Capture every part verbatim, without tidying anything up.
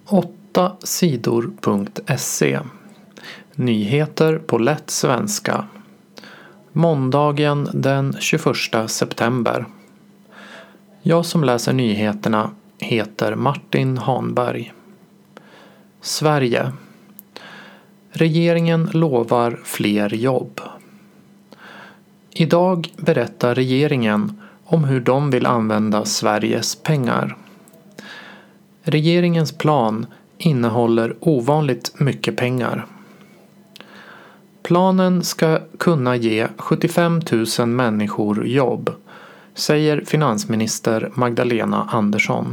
åtta sidor punkt se. Nyheter på lätt svenska. Måndagen den tjugoförsta september. Jag som läser nyheterna heter Martin Hanberg. Sverige. Regeringen lovar fler jobb. Idag berättar regeringen om hur de vill använda Sveriges pengar. Regeringens plan innehåller ovanligt mycket pengar. Planen ska kunna ge sjuttiofem tusen människor jobb, säger finansminister Magdalena Andersson.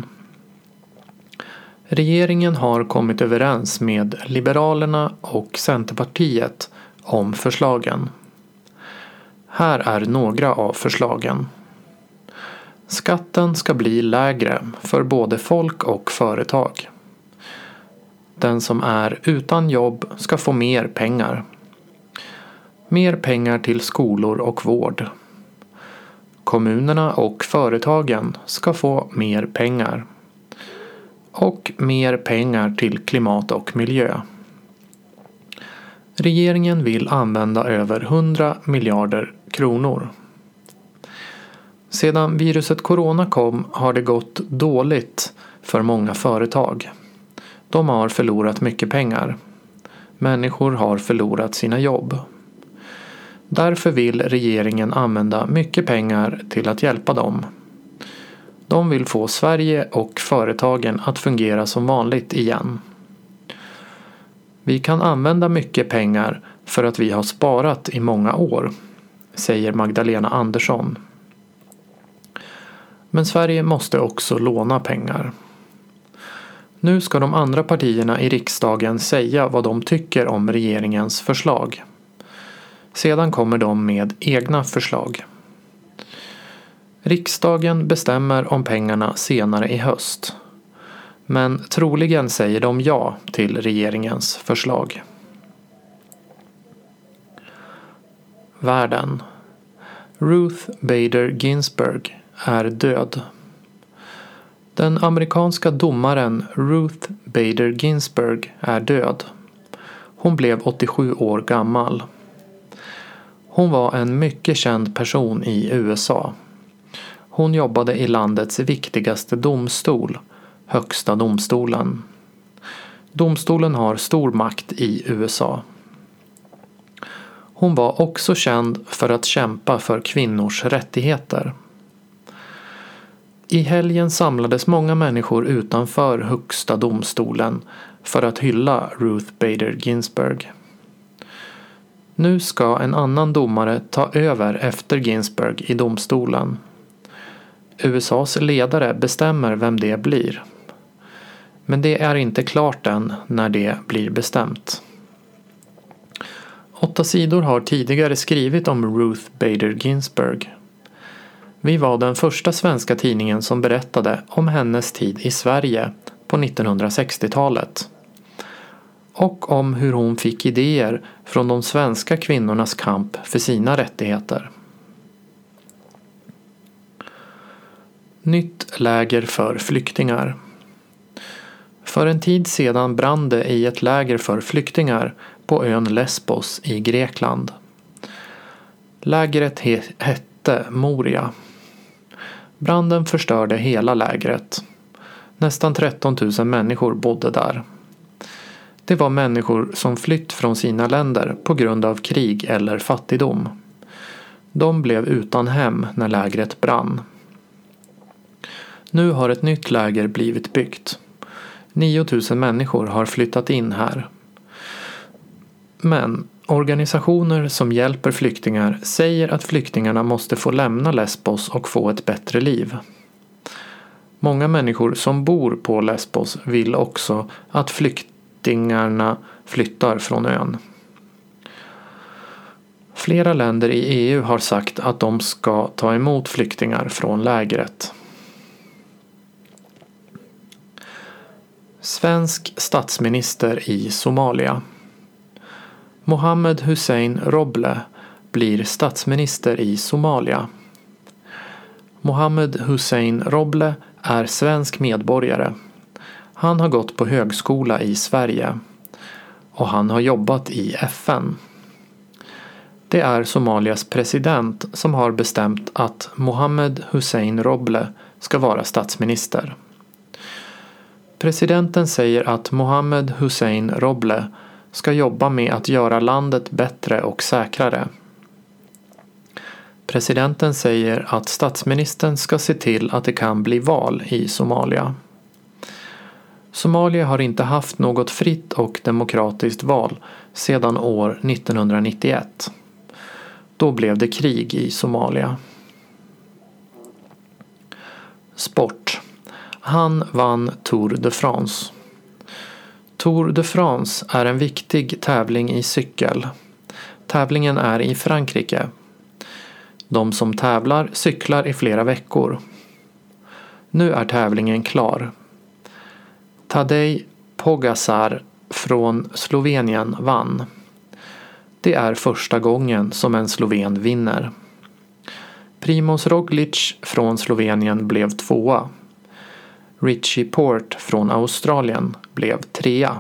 Regeringen har kommit överens med Liberalerna och Centerpartiet om förslagen. Här är några av förslagen. Skatten ska bli lägre för både folk och företag. Den som är utan jobb ska få mer pengar. Mer pengar till skolor och vård. Kommunerna och företagen ska få mer pengar. Och mer pengar till klimat och miljö. Regeringen vill använda över hundra miljarder kronor. Sedan viruset corona kom har det gått dåligt för många företag. De har förlorat mycket pengar. Människor har förlorat sina jobb. Därför vill regeringen använda mycket pengar till att hjälpa dem. De vill få Sverige och företagen att fungera som vanligt igen. Vi kan använda mycket pengar för att vi har sparat i många år, säger Magdalena Andersson. Men Sverige måste också låna pengar. Nu ska de andra partierna i riksdagen säga vad de tycker om regeringens förslag. Sedan kommer de med egna förslag. Riksdagen bestämmer om pengarna senare i höst. Men troligen säger de ja till regeringens förslag. Världen. Ruth Bader Ginsburg är död. Den amerikanska domaren Ruth Bader Ginsburg är död. Hon blev åttiosju år gammal. Hon var en mycket känd person i U S A. Hon jobbade i landets viktigaste domstol, Högsta domstolen. Domstolen har stor makt i U S A. Hon var också känd för att kämpa för kvinnors rättigheter. I helgen samlades många människor utanför Högsta domstolen för att hylla Ruth Bader Ginsburg. Nu ska en annan domare ta över efter Ginsburg i domstolen. U S A:s ledare bestämmer vem det blir. Men det är inte klart än när det blir bestämt. Åtta sidor har tidigare skrivit om Ruth Bader Ginsburg. Vi var den första svenska tidningen som berättade om hennes tid i Sverige på nittonhundrasextiotalet. Och om hur hon fick idéer från de svenska kvinnornas kamp för sina rättigheter. Nytt läger för flyktingar. För en tid sedan brann det i ett läger för flyktingar på ön Lesbos i Grekland. Lägret he- hette Moria. Branden förstörde hela lägret. Nästan tretton tusen människor bodde där. Det var människor som flytt från sina länder på grund av krig eller fattigdom. De blev utan hem när lägret brann. Nu har ett nytt läger blivit byggt. nio tusen människor har flyttat in här. Men organisationer som hjälper flyktingar säger att flyktingarna måste få lämna Lesbos och få ett bättre liv. Många människor som bor på Lesbos vill också att flyktingarna flyttar från ön. Flera länder i E U har sagt att de ska ta emot flyktingar från lägret. Svensk statsminister i Somalia. Mohammed Hussein Roble blir statsminister i Somalia. Mohammed Hussein Roble är svensk medborgare. Han har gått på högskola i Sverige och han har jobbat i F N. Det är Somalias president som har bestämt att Mohamed Hussein Roble ska vara statsminister. Presidenten säger att Mohamed Hussein Roble ska jobba med att göra landet bättre och säkrare. Presidenten säger att statsministern ska se till att det kan bli val i Somalia. Somalia har inte haft något fritt och demokratiskt val sedan år nittonhundranittioett. Då blev det krig i Somalia. Sport. Han vann Tour de France. Tour de France är en viktig tävling i cykel. Tävlingen är i Frankrike. De som tävlar cyklar i flera veckor. Nu är tävlingen klar. Tadej Pogačar från Slovenien vann. Det är första gången som en sloven vinner. Primož Roglič från Slovenien blev tvåa. Richie Porte från Australien blev trea.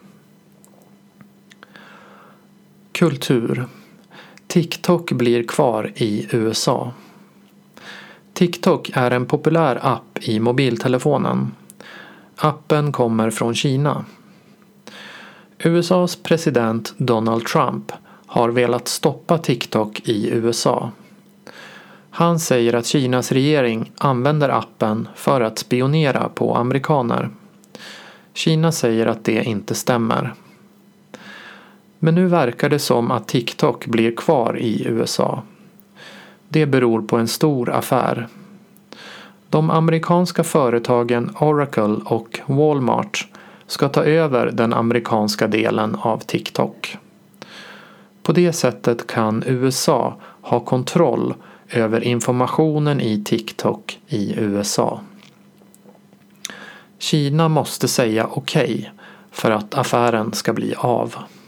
Kultur. TikTok blir kvar i U S A. TikTok är en populär app i mobiltelefonen. Appen kommer från Kina. U S A:s president Donald Trump har velat stoppa TikTok i U S A. Han säger att Kinas regering använder appen för att spionera på amerikaner. Kina säger att det inte stämmer. Men nu verkar det som att TikTok blir kvar i U S A. Det beror på en stor affär. De amerikanska företagen Oracle och Walmart ska ta över den amerikanska delen av TikTok. På det sättet kan U S A ha kontroll över informationen i TikTok i U S A. Kina måste säga okej för att affären ska bli av.